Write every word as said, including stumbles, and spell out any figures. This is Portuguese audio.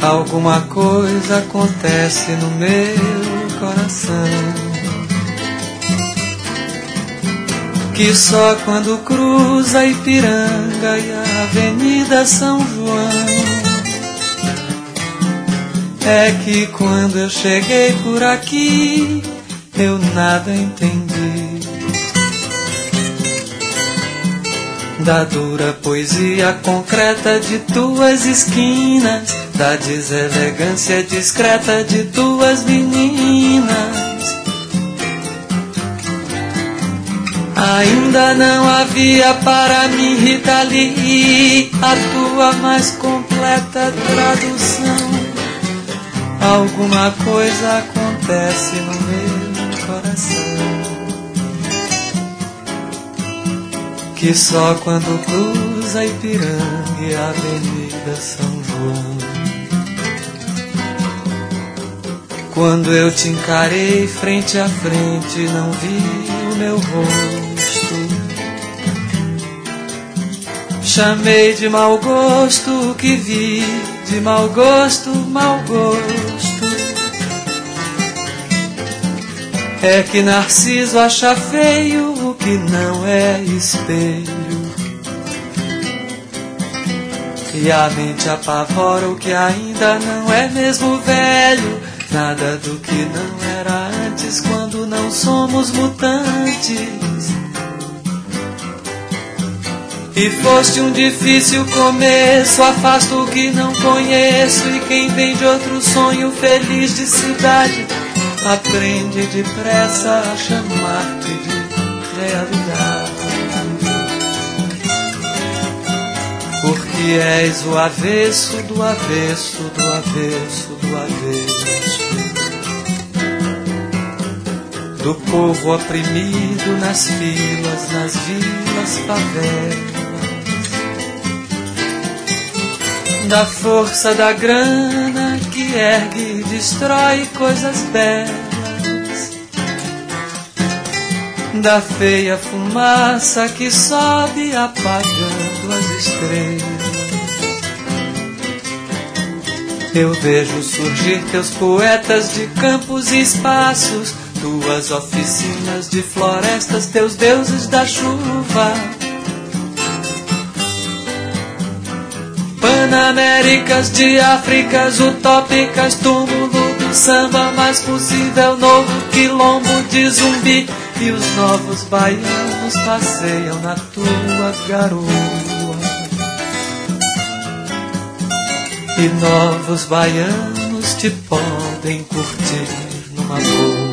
Alguma coisa acontece no meu coração, que só quando cruza Ipiranga e a Avenida São João é que quando eu cheguei por aqui eu nada entendi da dura poesia concreta de tuas esquinas, da deselegância discreta de tuas meninas. Ainda não havia para mim, Rita Lee, a tua mais completa tradução. Alguma coisa acontece no meu coração, que só quando cruza Ipiranga e a Avenida São João, quando eu te encarei frente a frente, não vi o meu rosto. Chamei de mau gosto o que vi, de mau gosto, mau gosto. É que Narciso acha feio o que não é espelho, e a mente apavora o que ainda não é mesmo velho. Nada do que não era antes quando não somos mutantes. E foste um difícil começo, afasto o que não conheço, e quem vem de outro sonho feliz de cidade aprende depressa a chamar-te de realidade. Porque és o avesso do avesso do avesso do avesso do povo oprimido nas filas, nas vilas, favelas, da força da grana que ergue e destrói coisas belas, da feia fumaça que sobe apagando as estrelas. Eu vejo surgir teus poetas de campos e espaços, tuas oficinas de florestas, teus deuses da chuva, Panaméricas de Áfricas utópicas, túmulo do samba mais possível, novo quilombo de zumbi, e os novos baianos passeiam na tua garoa. E novos baianos te podem curtir numa boa.